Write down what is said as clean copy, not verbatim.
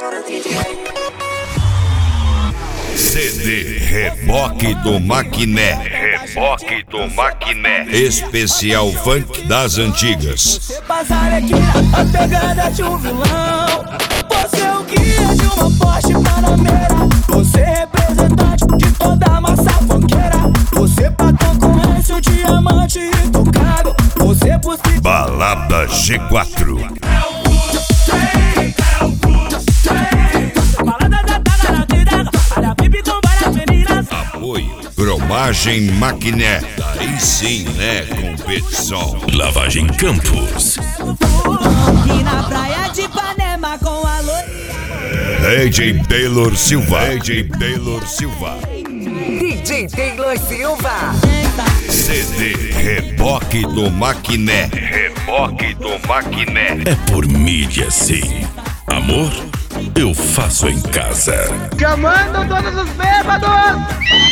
CD Reboque do Maquiné. Reboque do Maquiné. Especial funk das antigas. Você passa Arlequina, a pegada de um vilão. Você é o guia de uma Porsche Panamera. Você é representante de toda a massa funkeira. Você patrão com esse o diamante intocado. Você busca Balada G4. Apoio Cromagem Maquiné. Daí sim, né, competição. Lavagem Campos. e na praia de Ipanema com a loira. DJ Taylor Silva. DJ Taylor Silva. DJ Taylor Silva. CD Reboque do Maquiné. Reboque do Maquiné. É por mídia, sim. Amor, eu faço em casa. Chamando todos os bêbados!